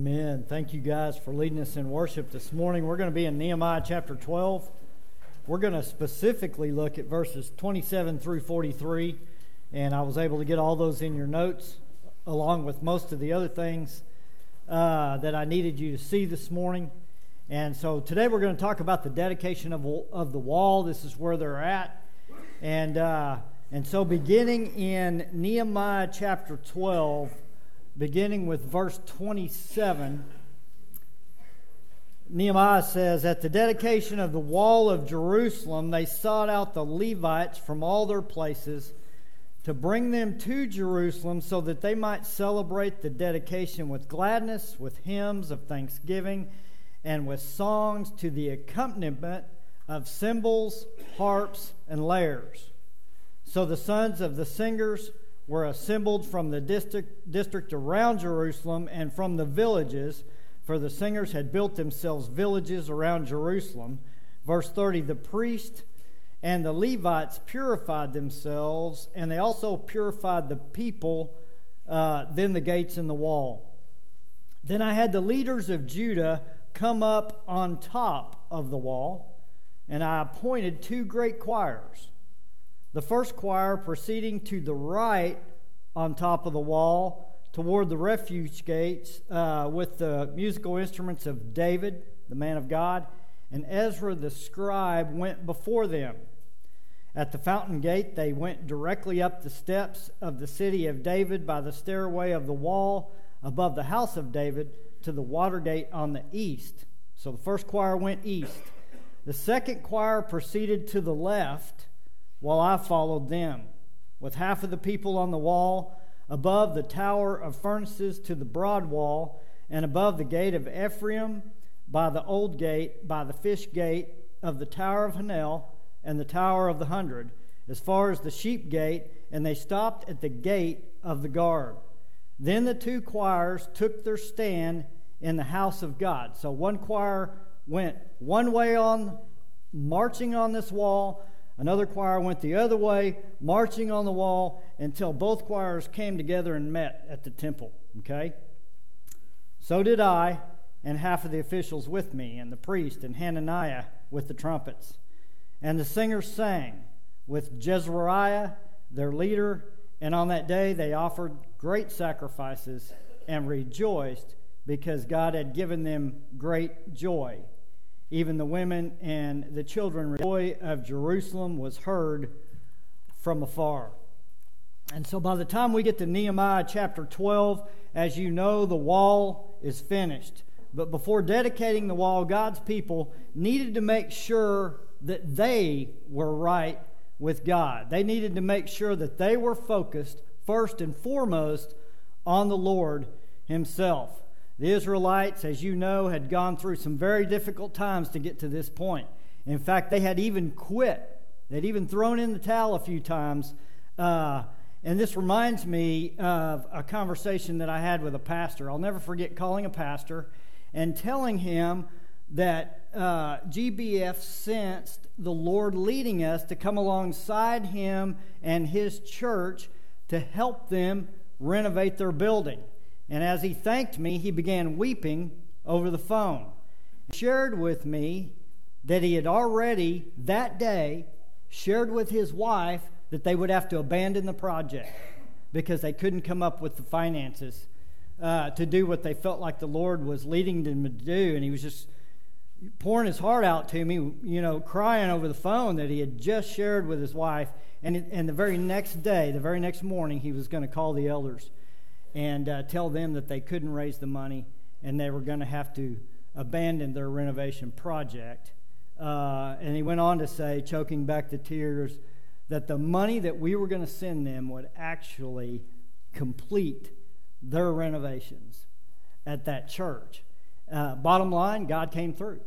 Amen. Thank you guys for leading us in worship this morning. We're going to be in Nehemiah chapter 12. We're going to specifically look at verses 27 through 43, and I was able to get all those in your notes along with most of the other things that I needed you to see this morning. And so today we're going to talk about the dedication of the wall. This is where they're at. And so beginning in Nehemiah chapter 12, beginning with verse 27, Nehemiah says, "At the dedication of the wall of Jerusalem, they sought out the Levites from all their places to bring them to Jerusalem so that they might celebrate the dedication with gladness, with hymns of thanksgiving, and with songs to the accompaniment of cymbals, harps, and lyres. So the sons of the singers were assembled from the district around Jerusalem and from the villages, for the singers had built themselves villages around Jerusalem." Verse 30, "The priest and the Levites purified themselves, and they also purified the people, then the gates and the wall. Then I had the leaders of Judah come up on top of the wall, and I appointed two great choirs. The first choir proceeding to the right on top of the wall toward the refuge gates with the musical instruments of David, the man of God, and Ezra the scribe went before them. At the fountain gate they went directly up the steps of the city of David by the stairway of the wall above the house of David to the water gate on the east." So the first choir went east. "The second choir proceeded to the left, while I followed them, with half of the people on the wall, above the tower of furnaces to the broad wall, and above the gate of Ephraim, by the old gate, by the fish gate of the tower of Hanel, and the tower of the 100, as far as the sheep gate, and they stopped at the gate of the guard. Then the two choirs took their stand in the house of God." So one choir went one way on, marching on this wall. Another choir went the other way, marching on the wall, until both choirs came together and met at the temple. Okay? "So did I, and half of the officials with me, and the priest, and Hananiah with the trumpets. And the singers sang with Jezreiah, their leader, and on that day they offered great sacrifices and rejoiced because God had given them great joy. Even the women and the children, the joy of Jerusalem was heard from afar." And so by the time we get to Nehemiah chapter 12, as you know, the wall is finished. But before dedicating the wall, God's people needed to make sure that they were right with God. They needed to make sure that they were focused first and foremost on the Lord Himself. The Israelites, as you know, had gone through some very difficult times to get to this point. In fact, they had even quit. They'd even thrown in the towel a few times. And this reminds me of a conversation that I had with a pastor. I'll never forget calling a pastor and telling him that GBF sensed the Lord leading us to come alongside him and his church to help them renovate their building. And as he thanked me, he began weeping over the phone. He shared with me that he had already, that day, shared with his wife that they would have to abandon the project because they couldn't come up with the finances to do what they felt like the Lord was leading them to do. And he was just pouring his heart out to me, crying over the phone that he had just shared with his wife. And the very next day, the very next morning, he was going to call the elders and tell them that they couldn't raise the money and they were going to have to abandon their renovation project. And he went on to say, choking back the tears, that the money that we were going to send them would actually complete their renovations at that church. Bottom line, God came through.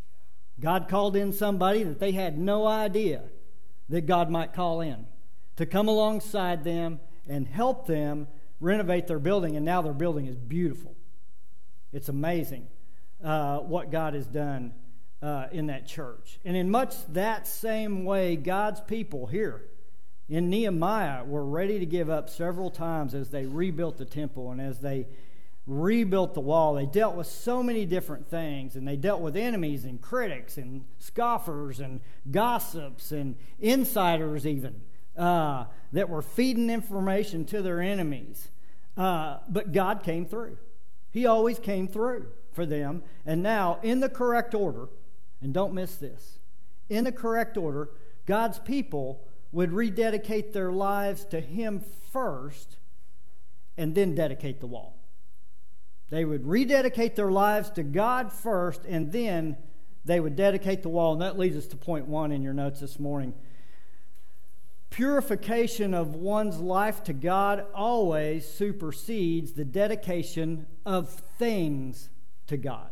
God called in somebody that they had no idea that God might call in to come alongside them and help them renovate their building, and now their building is beautiful. It's amazing what God has done in that church. And in much that same way, God's people here in Nehemiah were ready to give up several times as they rebuilt the temple and as they rebuilt the wall. They dealt with so many different things, and they dealt with enemies and critics and scoffers and gossips and insiders even that were feeding information to their enemies. But God came through. He always came through for them. And now, in the correct order, and don't miss this, in the correct order, God's people would rededicate their lives to Him first and then dedicate the wall. They would rededicate their lives to God first, and then they would dedicate the wall. And that leads us to point 1 in your notes this morning. Purification of one's life to God always supersedes the dedication of things to God.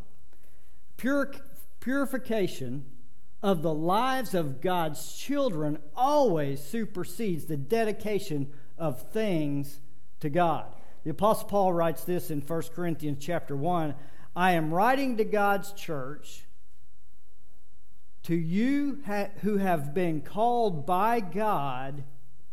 Purification of the lives of God's children always supersedes the dedication of things to God. The Apostle Paul writes this in 1 Corinthians chapter 1, I am writing to God's church, to you who have been called by God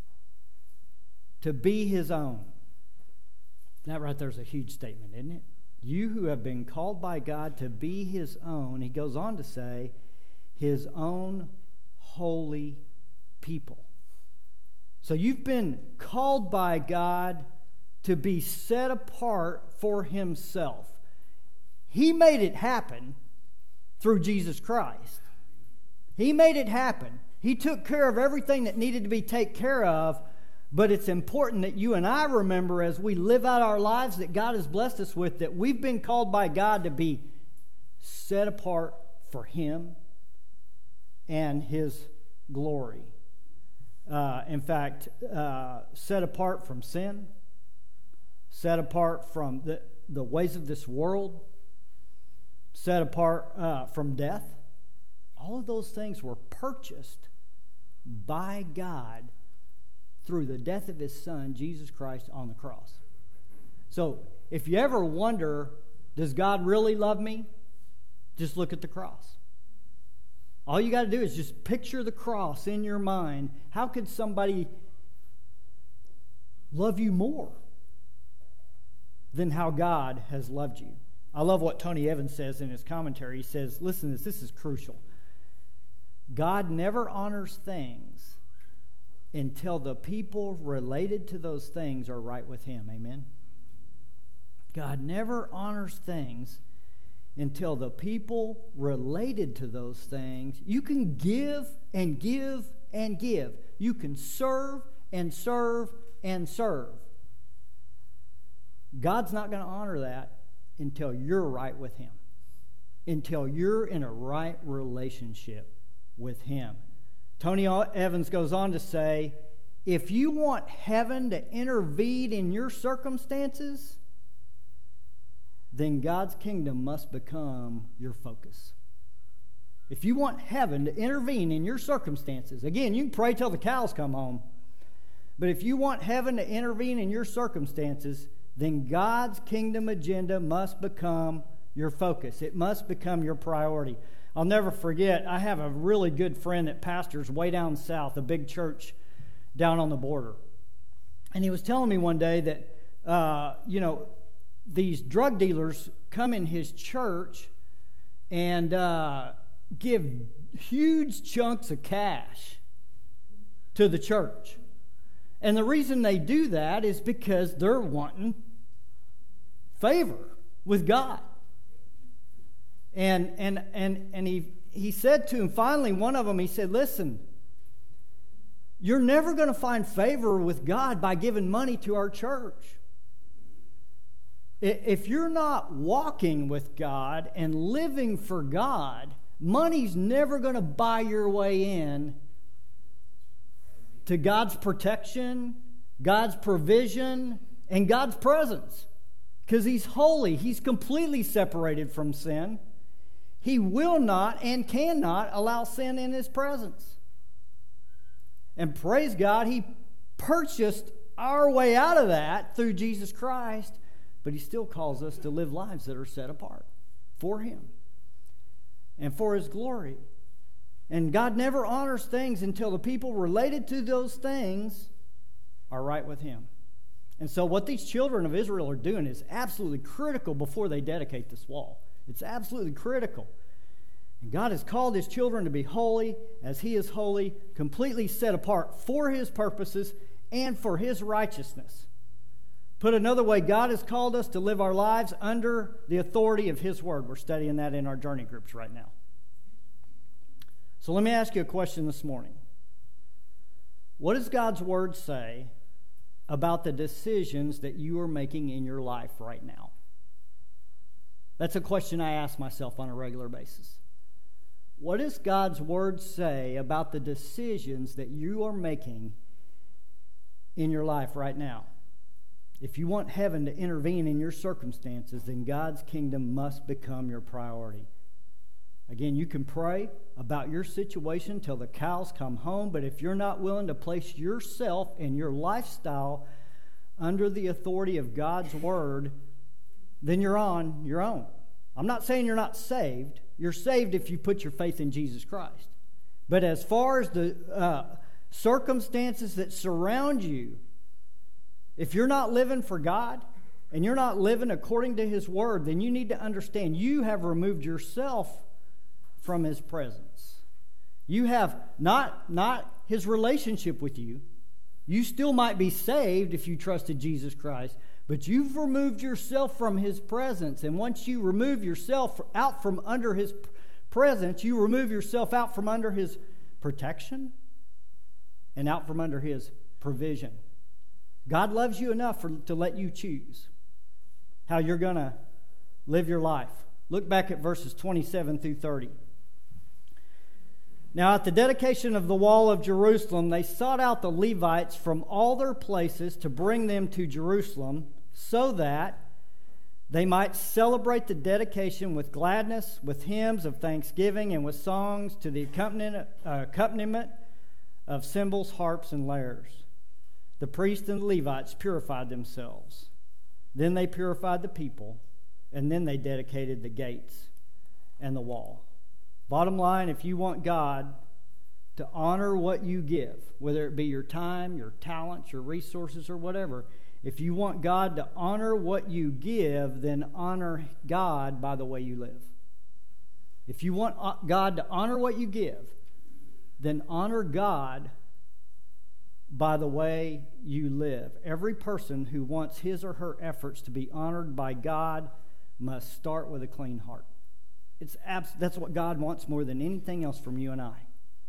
to be His own. That right there is a huge statement, isn't it? You who have been called by God to be His own, he goes on to say, His own holy people. So you've been called by God to be set apart for Himself. He made it happen through Jesus Christ. He made it happen. He took care of everything that needed to be taken care of, but it's important that you and I remember as we live out our lives that God has blessed us with, that we've been called by God to be set apart for Him and His glory. In fact, set apart from sin, set apart from the ways of this world, set apart from death. All of those things were purchased by God through the death of His Son, Jesus Christ, on the cross. So, if you ever wonder, does God really love me? Just look at the cross. All you got to do is just picture the cross in your mind. How could somebody love you more than how God has loved you? I love what Tony Evans says in his commentary. He says, listen to this is crucial. God never honors things until the people related to those things are right with Him. Amen? God never honors things until the people related to those things. You can give and give and give. You can serve and serve and serve. God's not going to honor that until you're right with Him, until you're in a right relationship with Him. Tony Evans goes on to say, if you want heaven to intervene in your circumstances, then God's kingdom must become your focus. If you want heaven to intervene in your circumstances, again, you can pray till the cows come home, but if you want heaven to intervene in your circumstances, then God's kingdom agenda must become your focus. It must become your priority. I'll never forget, I have a really good friend that pastors way down south, a big church down on the border. And he was telling me one day that, these drug dealers come in his church and give huge chunks of cash to the church. And the reason they do that is because they're wanting favor with God. And he said to him, finally, one of them, he said, listen, you're never going to find favor with God by giving money to our church. If you're not walking with God and living for God, money's never going to buy your way in to God's protection, God's provision, and God's presence. Because He's holy. He's completely separated from sin. He will not and cannot allow sin in His presence. And praise God, He purchased our way out of that through Jesus Christ, but He still calls us to live lives that are set apart for Him and for His glory. And God never honors things until the people related to those things are right with Him. And so what these children of Israel are doing is absolutely critical before they dedicate this wall. It's absolutely critical. And God has called His children to be holy as He is holy, completely set apart for His purposes and for His righteousness. Put another way, God has called us to live our lives under the authority of His Word. We're studying that in our journey groups right now. So let me ask you a question this morning. What does God's Word say about the decisions that you are making in your life right now? That's a question I ask myself on a regular basis. What does God's Word say about the decisions that you are making in your life right now? If you want heaven to intervene in your circumstances, then God's kingdom must become your priority. Again, you can pray about your situation till the cows come home, but if you're not willing to place yourself and your lifestyle under the authority of God's Word, then you're on your own. I'm not saying you're not saved. You're saved if you put your faith in Jesus Christ. But as far as the circumstances that surround you, if you're not living for God and you're not living according to His Word, then you need to understand you have removed yourself from His presence. You have not His relationship with you. You still might be saved if you trusted Jesus Christ, but you've removed yourself from His presence. And once you remove yourself out from under His presence, you remove yourself out from under His protection and out from under His provision. God loves you enough to let you choose how you're going to live your life. Look back at verses 27 through 30. Now, at the dedication of the wall of Jerusalem, they sought out the Levites from all their places to bring them to Jerusalem so that they might celebrate the dedication with gladness, with hymns of thanksgiving, and with songs to the accompaniment of cymbals, harps, and lyres. The priests and the Levites purified themselves. Then they purified the people, and then they dedicated the gates and the wall. Bottom line, if you want God to honor what you give, whether it be your time, your talents, your resources, or whatever, if you want God to honor what you give, then honor God by the way you live. If you want God to honor what you give, then honor God by the way you live. Every person who wants his or her efforts to be honored by God must start with a clean heart. That's what God wants more than anything else from you and I,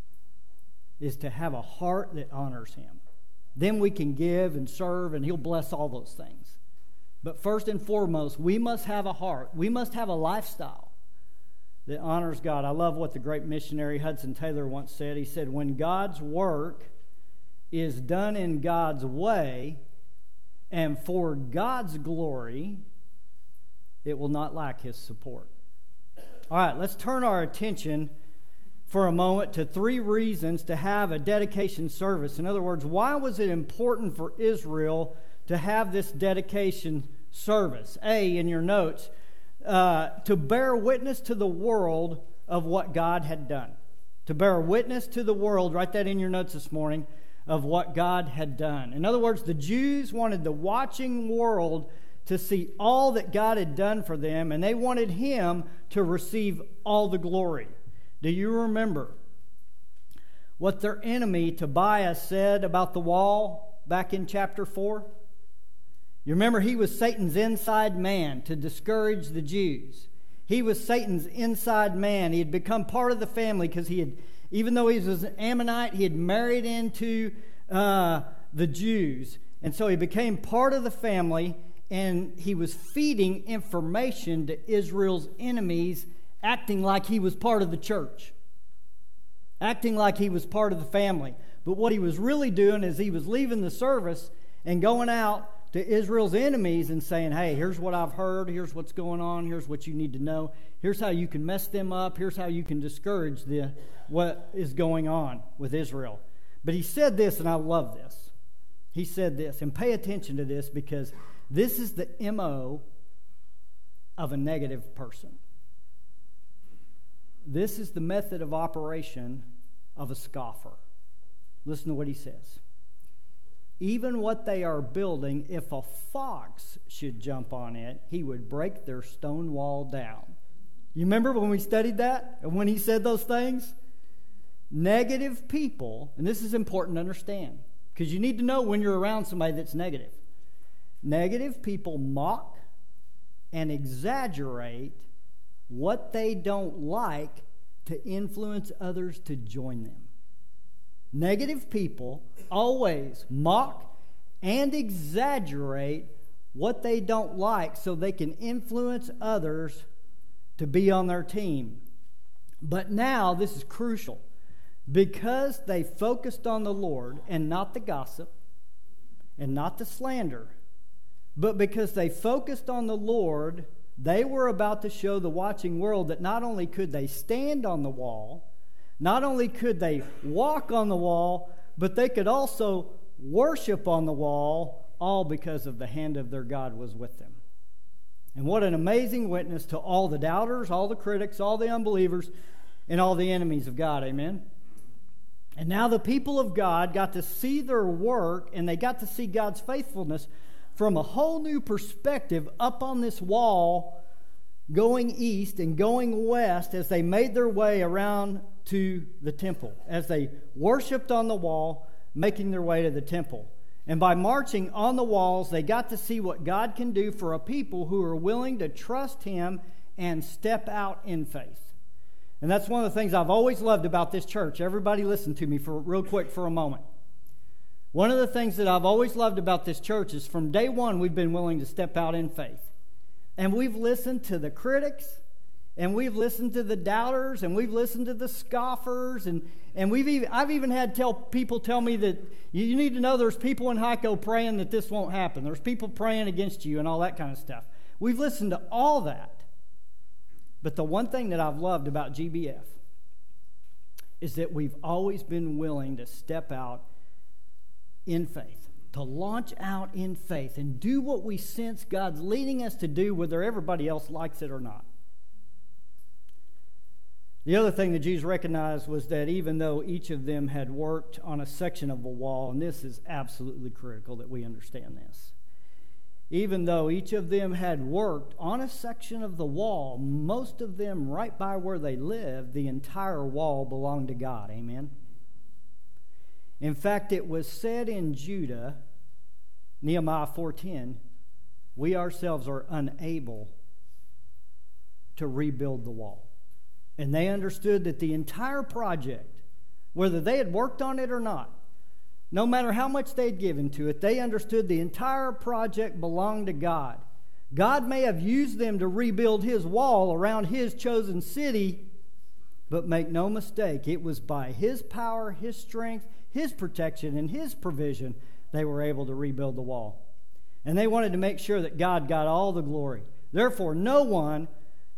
is to have a heart that honors Him. Then we can give and serve, and He'll bless all those things. But first and foremost, we must have a heart. We must have a lifestyle that honors God. I love what the great missionary Hudson Taylor once said. He said, when God's work is done in God's way and for God's glory, it will not lack His support. All right, let's turn our attention for a moment to 3 reasons to have a dedication service. In other words, why was it important for Israel to have this dedication service? A, in your notes, to bear witness to the world of what God had done. To bear witness to the world, write that in your notes this morning, of what God had done. In other words, the Jews wanted the watching world to see all that God had done for them, and they wanted Him to receive all the glory. Do you remember what their enemy Tobiah said about the wall back in chapter 4? You remember he was Satan's inside man to discourage the Jews. He was Satan's inside man. He had become part of the family because he had, even though he was an Ammonite, he had married into the Jews. And so he became part of the family, and he was feeding information to Israel's enemies, acting like he was part of the church, acting like he was part of the family. But what he was really doing is he was leaving the service and going out to Israel's enemies and saying, hey, here's what I've heard, here's what's going on, here's what you need to know, here's how you can mess them up, here's how you can discourage what is going on with Israel. But he said this, and I love this. He said this, and pay attention to this, because this is the MO of a negative person. This is the method of operation of a scoffer. Listen to what he says. even what they are building, if a fox should jump on it, he would break their stone wall down. You remember when we studied that and when he said those things? Negative people, and this is important to understand, because you need to know when you're around somebody that's negative. Negative people mock and exaggerate what they don't like to influence others to join them. Negative people always mock and exaggerate what they don't like so they can influence others to be on their team. But now, this is crucial, because they focused on the Lord and not the gossip and not the slander, but because they focused on the Lord, they were about to show the watching world that not only could they stand on the wall, not only could they walk on the wall, but they could also worship on the wall, all because of the hand of their God was with them. And what an amazing witness to all the doubters, all the critics, all the unbelievers, and all the enemies of God. Amen? And now the people of God got to see their work, and they got to see God's faithfulness from a whole new perspective up on this wall, going east and going west as they made their way around to the temple, as they worshiped on the wall, making their way to the temple. And by marching on the walls, they got to see what God can do for a people who are willing to trust Him and step out in faith. And that's one of the things I've always loved about this church. Everybody listen to me for real quick for a moment. One of the things that I've always loved about this church is from day one we've been willing to step out in faith. And we've listened to the critics, and we've listened to the doubters, and we've listened to the scoffers, and I've even had people tell me that you need to know there's people in Hico praying that this won't happen. There's people praying against you and all that kind of stuff. We've listened to all that. But the one thing that I've loved about GBF is that we've always been willing to step out in faith, to launch out in faith and do what we sense God's leading us to do, whether everybody else likes it or not. The other thing the Jews recognized was that even though each of them had worked on a section of a wall, and this is absolutely critical that we understand this, even though each of them had worked on a section of the wall, most of them right by where they lived, the entire wall belonged to God. Amen? In fact, it was said in Judah, Nehemiah 4:10, we ourselves are unable to rebuild the wall. And they understood that the entire project, whether they had worked on it or not, no matter how much they'd given to it, they understood the entire project belonged to God. God may have used them to rebuild His wall around His chosen city, but make no mistake, it was by His power, His strength, His protection, and His provision they were able to rebuild the wall. And they wanted to make sure that God got all the glory. Therefore, no one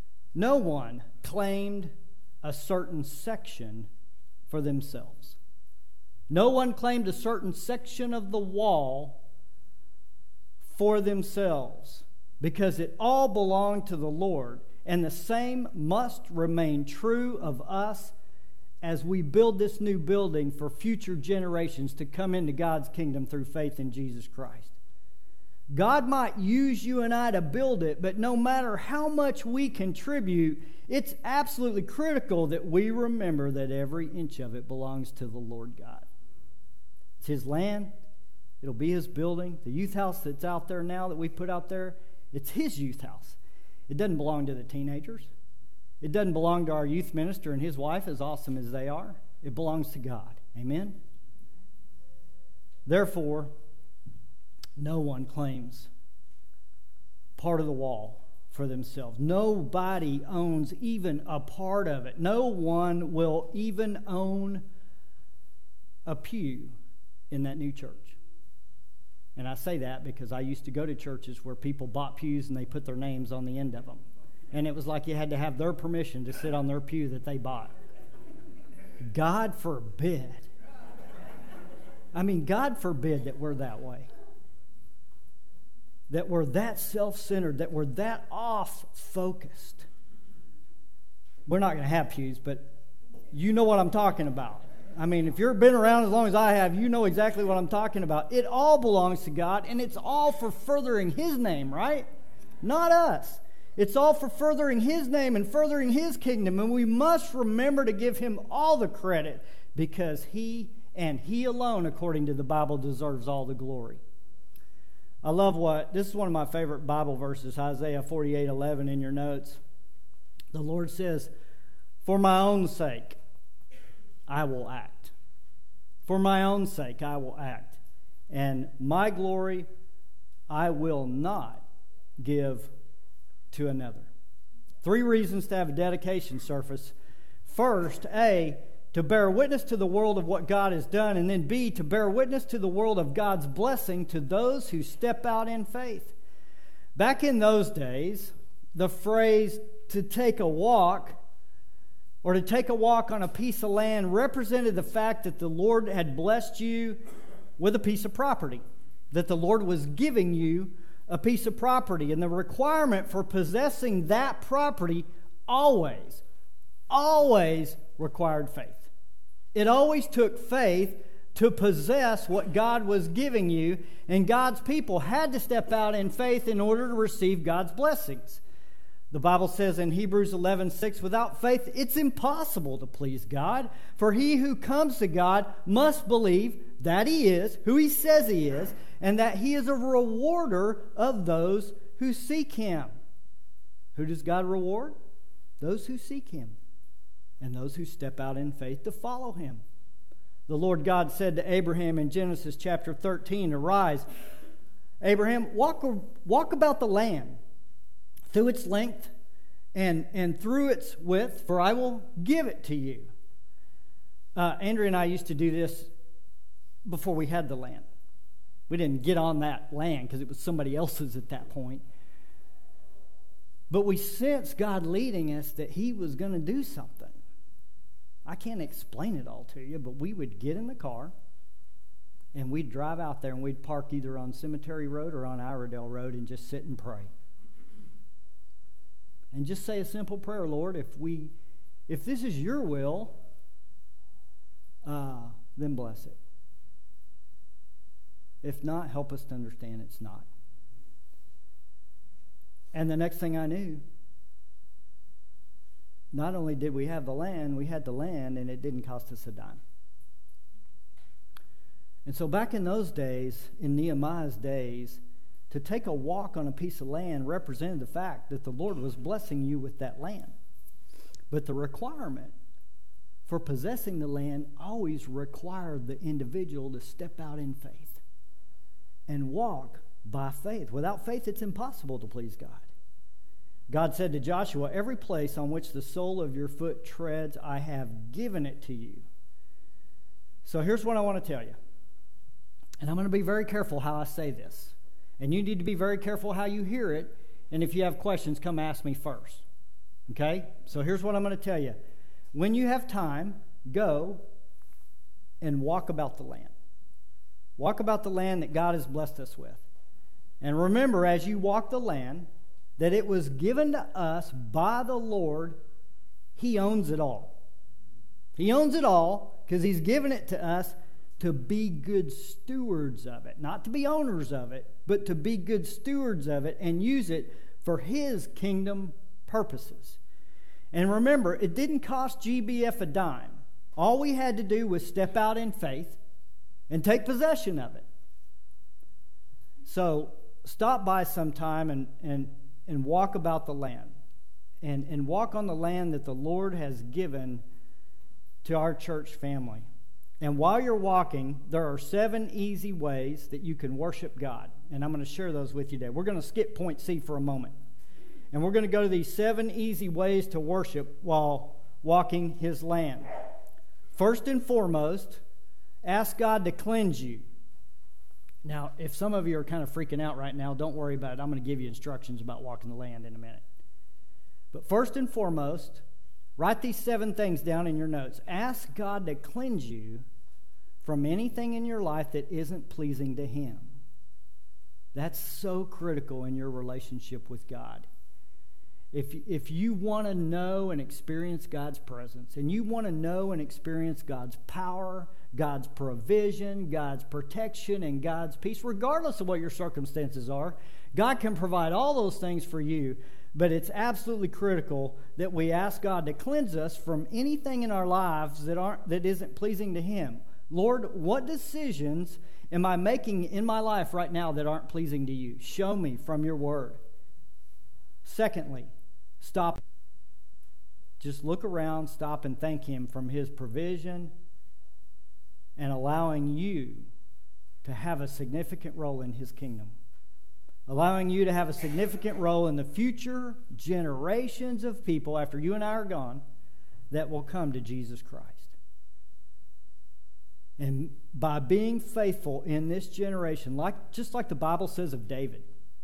claimed a certain section for themselves. No one claimed a certain section of the wall for themselves, because it all belonged to the Lord. And the same must remain true of us as we build this new building for future generations to come into God's kingdom through faith in Jesus Christ. God might use you and I to build it, but no matter how much we contribute, it's absolutely critical that we remember that every inch of it belongs to the Lord God. It's His land. It'll be His building. The youth house that's out there now that we put out there, it's His youth house. It doesn't belong to the teenagers. It doesn't belong to our youth minister and his wife, as awesome as they are. It belongs to God. Amen? Therefore, no one claims part of the wall for themselves. Nobody owns even a part of it. No one will even own a pew in that new church. And I say that because I used to go to churches where people bought pews and they put their names on the end of them. And it was like you had to have their permission to sit on their pew that they bought. God forbid. I mean, God forbid that we're that way. That we're that self-centered, that we're that off-focused. We're not going to have pews, but you know what I'm talking about. I mean, if you've been around as long as I have, you know exactly what I'm talking about. It all belongs to God, and it's all for furthering His name, right? Not us. It's all for furthering His name and furthering His kingdom, and we must remember to give Him all the credit because He and He alone, according to the Bible, deserves all the glory. I love this is one of my favorite Bible verses, Isaiah 48:11 in your notes. The Lord says, "For my own sake, I will act. For my own sake, I will act. And my glory I will not give to another." 3 reasons to have a dedication service. First, A, to bear witness to the world of what God has done, and then B, to bear witness to the world of God's blessing to those who step out in faith. Back in those days, the phrase "to take a walk" or "to take a walk on a piece of land" represented the fact that the Lord had blessed you with a piece of property, that the Lord was giving you a piece of property, and the requirement for possessing that property always required faith. It always took faith to possess what God was giving you, and God's people had to step out in faith in order to receive God's blessings. The Bible says in Hebrews 11:6, "Without faith it's impossible to please God, for he who comes to God must believe that He is who He says He is, and that He is a rewarder of those who seek Him." Who does God reward? Those who seek Him, and those who step out in faith to follow Him. The Lord God said to Abraham in Genesis chapter 13, "Arise, Abraham, walk about the land, through its length and through its width, for I will give it to you." Andrea and I used to do this before we had the land. We didn't get on that land because it was somebody else's at that point. But we sensed God leading us that He was going to do something. I can't explain it all to you, but we would get in the car and we'd drive out there and we'd park either on Cemetery Road or on Iredale Road and just sit and pray. And just say a simple prayer: "Lord, if this is Your will, then bless it. If not, help us to understand it's not." And the next thing I knew, not only did we have the land, we had the land, and it didn't cost us a dime. And so back in those days, in Nehemiah's days, to take a walk on a piece of land represented the fact that the Lord was blessing you with that land. But the requirement for possessing the land always required the individual to step out in faith and walk by faith. Without faith, it's impossible to please God. God said to Joshua, "Every place on which the sole of your foot treads, I have given it to you." So here's what I want to tell you. And I'm going to be very careful how I say this. And you need to be very careful how you hear it. And if you have questions, come ask me first. Okay? So here's what I'm going to tell you. When you have time, go and walk about the land. Walk about the land that God has blessed us with. And remember, as you walk the land, that it was given to us by the Lord. He owns it all. He owns it all because He's given it to us to be good stewards of it. Not to be owners of it, but to be good stewards of it and use it for His kingdom purposes. And remember, it didn't cost GBF a dime. All we had to do was step out in faith and take possession of it. So stop by sometime and walk about the land. And walk on the land that the Lord has given to our church family. And while you're walking, there are 7 easy ways that you can worship God. And I'm going to share those with you today. We're going to skip point C for a moment. And we're going to go to these 7 easy ways to worship while walking His land. First and foremost, ask God to cleanse you. Now, if some of you are kind of freaking out right now, don't worry about it. I'm going to give you instructions about walking the land in a minute. But first and foremost, write these 7 things down in your notes. Ask God to cleanse you from anything in your life that isn't pleasing to Him. That's so critical in your relationship with God. If you want to know and experience God's presence, and you want to know and experience God's power, God's provision, God's protection, and God's peace, regardless of what your circumstances are, God can provide all those things for you. But it's absolutely critical that we ask God to cleanse us from anything in our lives that isn't pleasing to Him. Lord, what decisions am I making in my life right now that aren't pleasing to you? Show me from your word. Secondly, stop. Just look around, stop and thank Him from His provision and allowing you to have a significant role in His kingdom. Allowing you to have a significant role in the future generations of people after you and I are gone that will come to Jesus Christ. And by being faithful in this generation, just like the Bible says of David,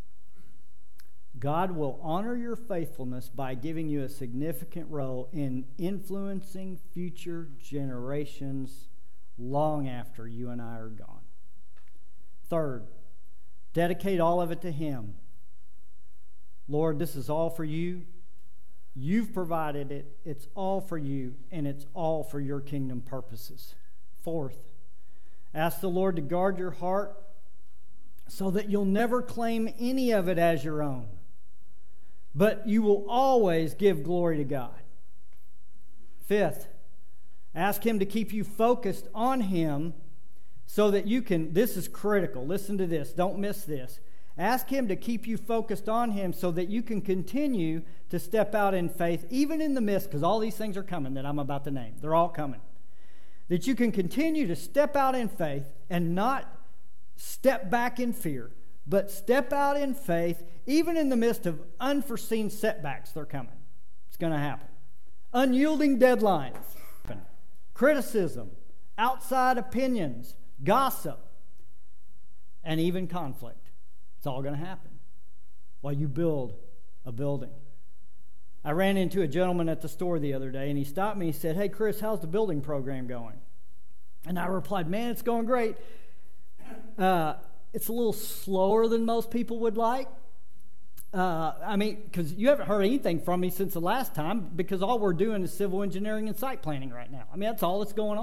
God will honor your faithfulness by giving you a significant role in influencing future generations long after you and I are gone. Third, dedicate all of it to Him. Lord, this is all for you. You've provided it. It's all for you, and it's all for your kingdom purposes. Fourth, ask the Lord to guard your heart so that you'll never claim any of it as your own, but you will always give glory to God. Fifth, ask Him to keep you focused on Him so that you can, this is critical, listen to this, don't miss this. Ask Him to keep you focused on Him so that you can continue to step out in faith, even in the midst, because all these things are coming that I'm about to name. They're all coming. That you can continue to step out in faith and not step back in fear, but step out in faith, even in the midst of unforeseen setbacks. They're coming. It's going to happen. Unyielding deadlines, criticism, outside opinions, gossip, and even conflict. It's all going to happen while you build a building. I ran into a gentleman at the store the other day, and he stopped me and he said, "Hey, Chris, how's the building program going?" And I replied, "Man, it's going great. It's a little slower than most people would like. Because you haven't heard anything from me since the last time, because all we're doing is civil engineering and site planning right now. I mean, that's all that's going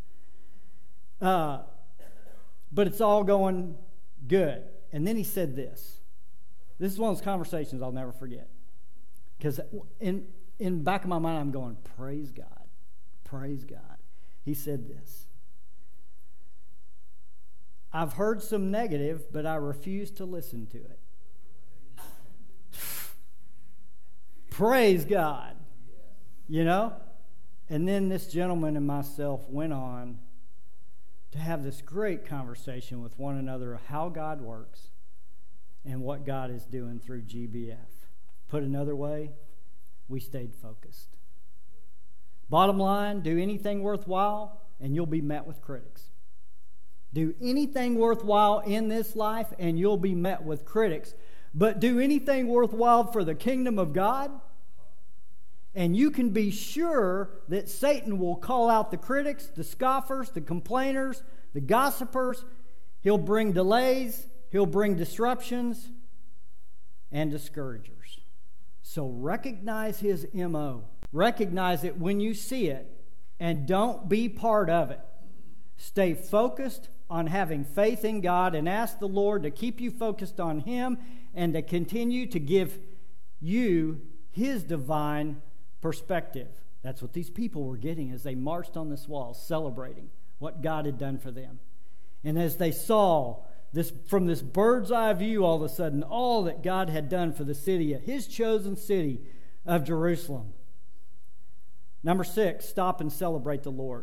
on. But it's all going good." And then he said this. This is one of those conversations I'll never forget. Because in the back of my mind, I'm going, praise God. Praise God. He said this. "I've heard some negative, but I refuse to listen to it." Praise God. You know? And then this gentleman and myself went on to have this great conversation with one another of how God works and what God is doing through GBF. Put another way, we stayed focused. Bottom line, do anything worthwhile and you'll be met with critics. Do anything worthwhile in this life and you'll be met with critics. But do anything worthwhile for the kingdom of God, and you can be sure that Satan will call out the critics, the scoffers, the complainers, the gossipers. He'll bring delays. He'll bring disruptions and discouragers. So recognize his MO. Recognize it when you see it, and don't be part of it. Stay focused on having faith in God and ask the Lord to keep you focused on Him and to continue to give you His divine perspective. That's what these people were getting as they marched on this wall, celebrating what God had done for them. And as they saw this from this bird's eye view, all of a sudden, all that God had done for the city, His chosen city of Jerusalem. Number 6, stop and celebrate the Lord.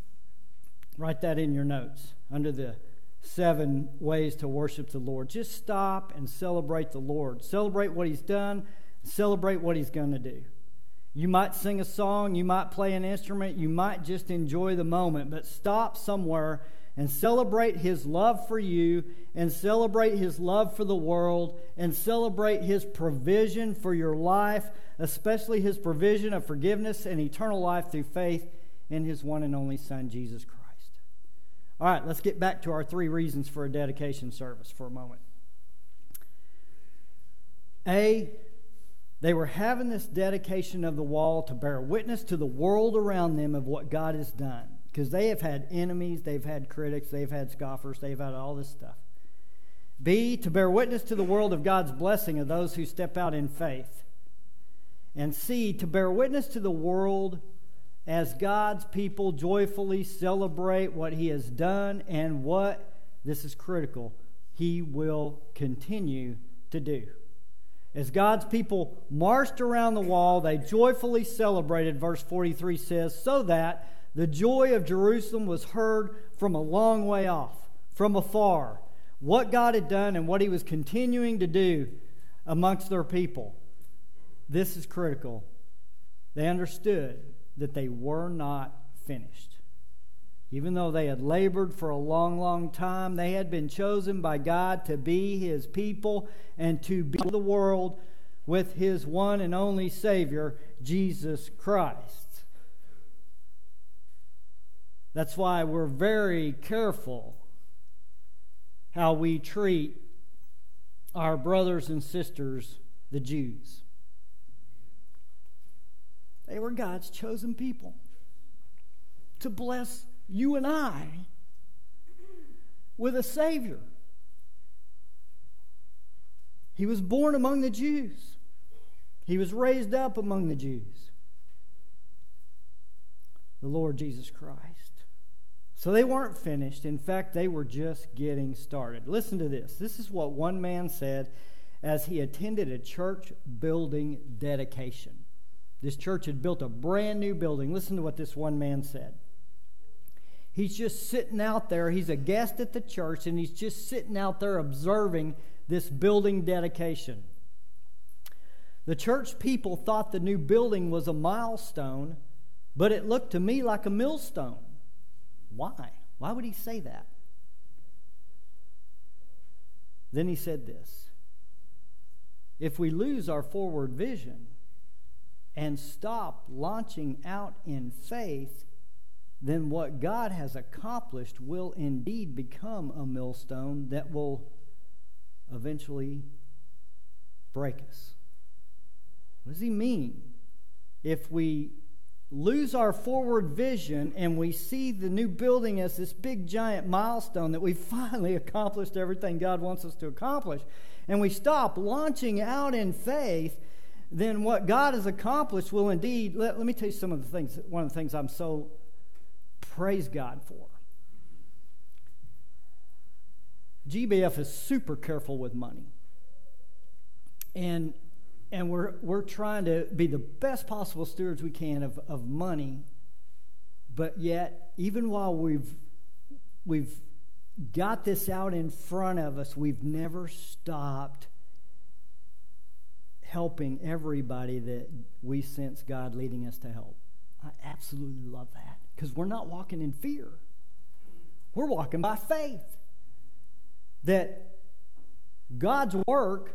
Write that in your notes under the 7 ways to worship the Lord. Just stop and celebrate the Lord. Celebrate what He's done. Celebrate what He's going to do. You might sing a song. You might play an instrument. You might just enjoy the moment. But stop somewhere and celebrate His love for you, and celebrate His love for the world, and celebrate His provision for your life, especially His provision of forgiveness and eternal life through faith in His one and only Son, Jesus Christ. All right, let's get back to our 3 reasons for a dedication service for a moment. A, They were having this dedication of the wall to bear witness to the world around them of what God has done. Because they have had enemies, they've had critics, they've had scoffers, they've had all this stuff. B, to bear witness to the world of God's blessing of those who step out in faith. And C, to bear witness to the world as God's people joyfully celebrate what He has done and what, this is critical, He will continue to do. As God's people marched around the wall, they joyfully celebrated, verse 43 says, so that the joy of Jerusalem was heard from a long way off, from afar, what God had done and what He was continuing to do amongst their people. This is critical. They understood that they were not finished. Even though they had labored for a long, long time, they had been chosen by God to be His people and to be the world with His one and only Savior, Jesus Christ. That's why we're very careful how we treat our brothers and sisters, the Jews. They were God's chosen people to bless you and I with a Savior. He was born among the Jews. He was raised up among the Jews. The Lord Jesus Christ. So they weren't finished. In fact, they were just getting started. Listen to this. This is what one man said as he attended a church building dedication. This church had built a brand new building. Listen to what this one man said. He's just sitting out there. He's a guest at the church, and he's just sitting out there observing this building dedication. The church people thought the new building was a milestone, but it looked to me like a millstone. Why? Why would he say that? Then he said this. If we lose our forward vision and stop launching out in faith, then what God has accomplished will indeed become a millstone that will eventually break us. What does he mean? If we lose our forward vision and we see the new building as this big giant milestone that we finally accomplished everything God wants us to accomplish, and we stop launching out in faith, then what God has accomplished will indeed, let me tell you some of the things, one of the things I'm so praise God for. GBF is super careful with money. And we're trying to be the best possible stewards we can of money, but yet, even while we've got this out in front of us, we've never stopped helping everybody that we sense God leading us to help. I absolutely love that, because we're not walking in fear. We're walking by faith. That God's work,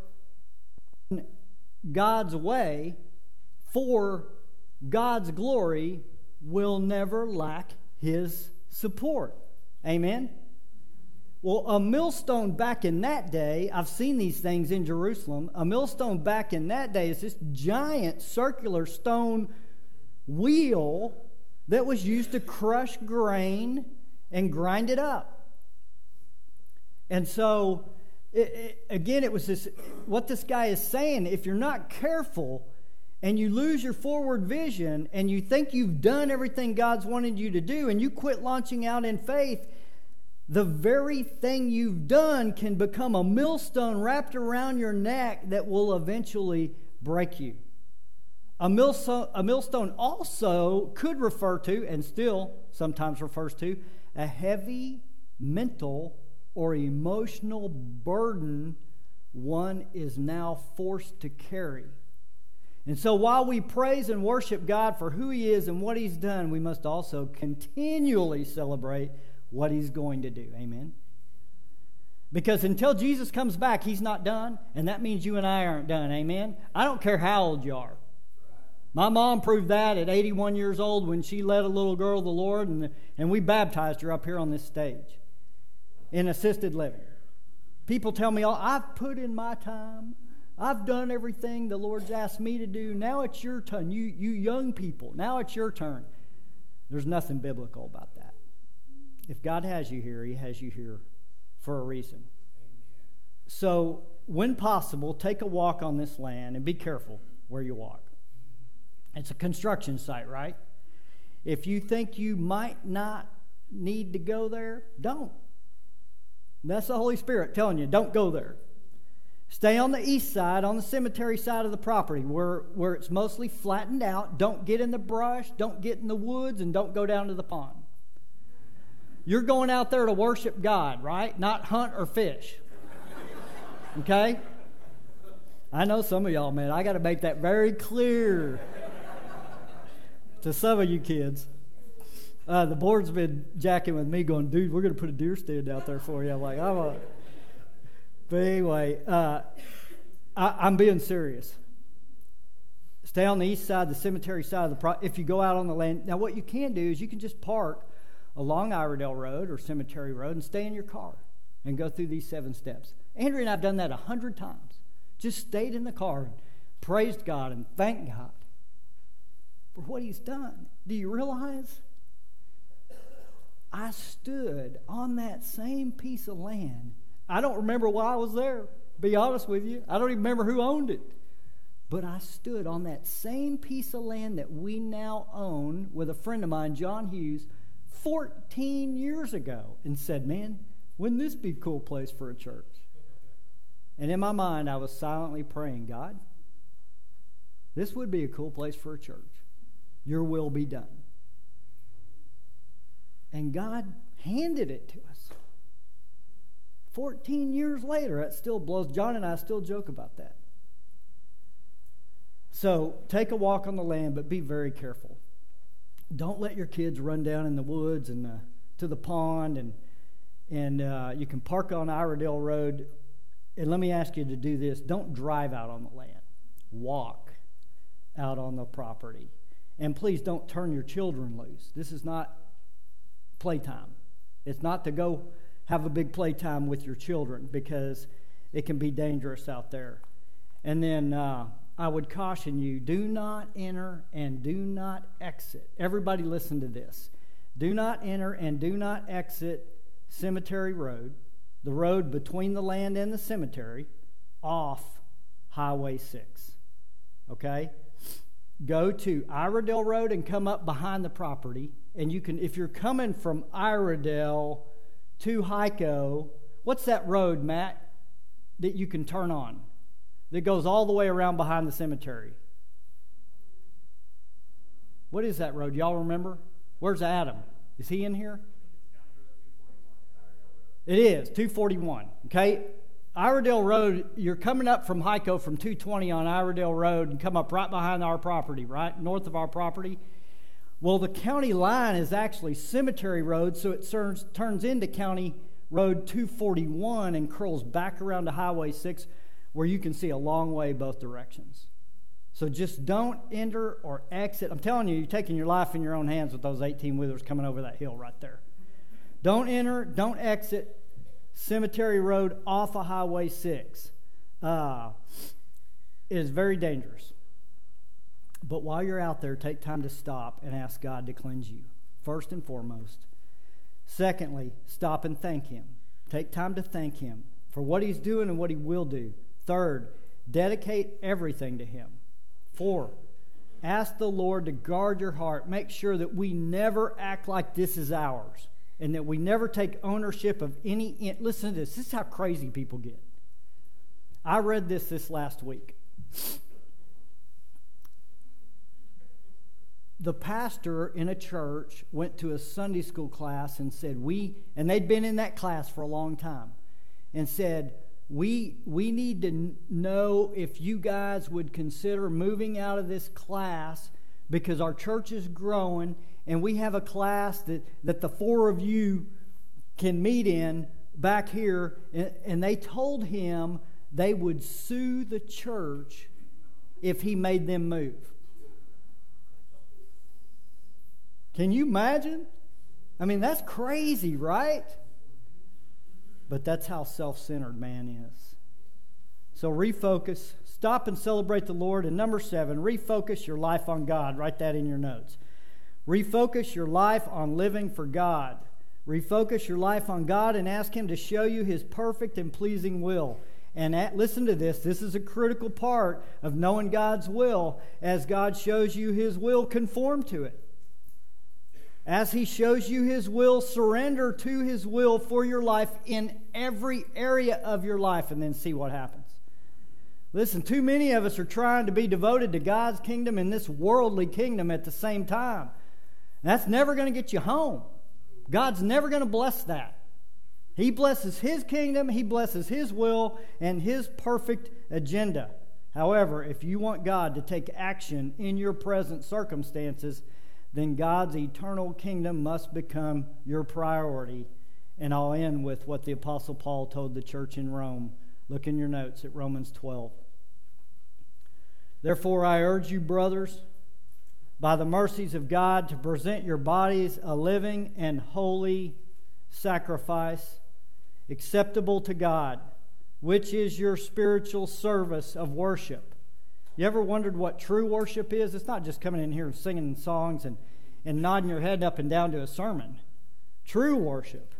God's way, for God's glory will never lack His support. Amen? Well, a millstone back in that day, I've seen these things in Jerusalem. A millstone back in that day is this giant circular stone wheel that was used to crush grain and grind it up. And so, it was this, what this guy is saying, if you're not careful and you lose your forward vision and you think you've done everything God's wanted you to do and you quit launching out in faith, the very thing you've done can become a millstone wrapped around your neck that will eventually break you. A millstone also could refer to, and still sometimes refers to, a heavy mental or emotional burden one is now forced to carry. And so while we praise and worship God for who He is and what He's done, we must also continually celebrate what He's going to do. Amen? Because until Jesus comes back, He's not done, and that means you and I aren't done. Amen? I don't care how old you are. My mom proved that at 81 years old when she led a little girl to the Lord, and we baptized her up here on this stage in assisted living. People tell me, I've put in my time. I've done everything the Lord's asked me to do. Now it's your turn. You young people, now it's your turn. There's nothing biblical about that. If God has you here, He has you here for a reason. So, when possible, take a walk on this land and be careful where you walk. It's a construction site, right? If you think you might not need to go there, don't. That's the Holy Spirit telling you, don't go there. Stay on the east side, on the cemetery side of the property, where it's mostly flattened out. Don't get in the brush, don't get in the woods, and don't go down to the pond. You're going out there to worship God, right? Not hunt or fish. Okay? I know some of y'all, man. I got to make that very clear to some of you kids. The board's been jacking with me going, dude, we're going to put a deer stand out there for you. I'm like, But anyway, I'm being serious. Stay on the east side, the cemetery side of the if you go out on the land. Now, what you can do is you can just park along Iredale Road or Cemetery Road and stay in your car and go through these 7 steps. Andrea and I have done that 100 times. Just stayed in the car and praised God and thanked God for what He's done. Do you realize? I stood on that same piece of land. I don't remember why I was there, be honest with you. I don't even remember who owned it. But I stood on that same piece of land that we now own with a friend of mine, John Hughes, 14 years ago and said, man, wouldn't this be a cool place for a church? And in my mind, I was silently praying, God, this would be a cool place for a church. Your will be done. And God handed it to us. 14 years later, that still blows. John and I still joke about that. So take a walk on the land, but be very careful. Don't let your kids run down in the woods and to the pond, and you can park on Iredale Road. And let me ask you to do this. Don't drive out on the land. Walk out on the property. And please don't turn your children loose. This is not playtime. It's not to go have a big playtime with your children because it can be dangerous out there. And then I would caution you, do not enter and do not exit. Everybody listen to this. Do not enter and do not exit Cemetery Road, the road between the land and the cemetery, off Highway 6. Okay? Go to Iredale Road and come up behind the property. And you can, if you're coming from Iredale to Hico, what's that road, Matt, that you can turn on that goes all the way around behind the cemetery? What is that road? Y'all remember? Where's Adam? Is he in here? It is 241. Okay, Iredale Road. You're coming up from Hico from 220 on Iredale Road and come up right behind our property, right north of our property. Well, the county line is actually Cemetery Road, so it turns into County Road 241 and curls back around to Highway 6, where you can see a long way both directions. So just don't enter or exit. I'm telling you, you're taking your life in your own hands with those 18-wheelers coming over that hill right there. Don't enter, don't exit Cemetery Road off of Highway 6. It is very dangerous. But while you're out there, take time to stop and ask God to cleanse you, first and foremost. Secondly, stop and thank Him. Take time to thank Him for what He's doing and what He will do. Third, dedicate everything to Him. 4, ask the Lord to guard your heart. Make sure that we never act like this is ours and that we never take ownership of any... Listen to this. This is how crazy people get. I read this last week. The pastor in a church went to a Sunday school class and said, and they'd been in that class for a long time, and said, we need to know if you guys would consider moving out of this class because our church is growing and we have a class that the 4 of you can meet in back here. And they told him they would sue the church if he made them move. Can you imagine? I mean, that's crazy, right? But that's how self-centered man is. So refocus. Stop and celebrate the Lord. And number 7, refocus your life on God. Write that in your notes. Refocus your life on living for God. Refocus your life on God and ask Him to show you His perfect and pleasing will. And listen to this. This is a critical part of knowing God's will. As God shows you His will, conform to it. As He shows you His will, surrender to His will for your life in every area of your life, and then see what happens. Listen, too many of us are trying to be devoted to God's kingdom and this worldly kingdom at the same time. That's never going to get you home. God's never going to bless that. He blesses His kingdom, He blesses His will, and His perfect agenda. However, if you want God to take action in your present circumstances, then God's eternal kingdom must become your priority. And I'll end with what the Apostle Paul told the church in Rome. Look in your notes at Romans 12. Therefore, I urge you, brothers, by the mercies of God, to present your bodies a living and holy sacrifice, acceptable to God, which is your spiritual service of worship. You ever wondered what true worship is? It's not just coming in here and singing songs and nodding your head up and down to a sermon. True worship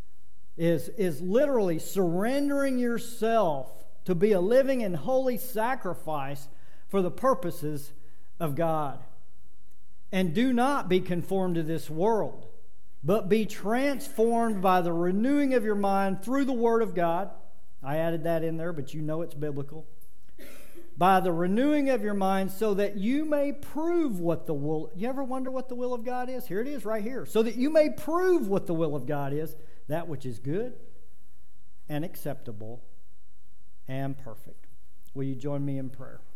is literally surrendering yourself to be a living and holy sacrifice for the purposes of God. And do not be conformed to this world, but be transformed by the renewing of your mind through the Word of God. I added that in there, but you know it's biblical. By the renewing of your mind, so that you may prove what the will... You ever wonder what the will of God is? Here it is right here. So that you may prove what the will of God is, that which is good and acceptable and perfect. Will you join me in prayer?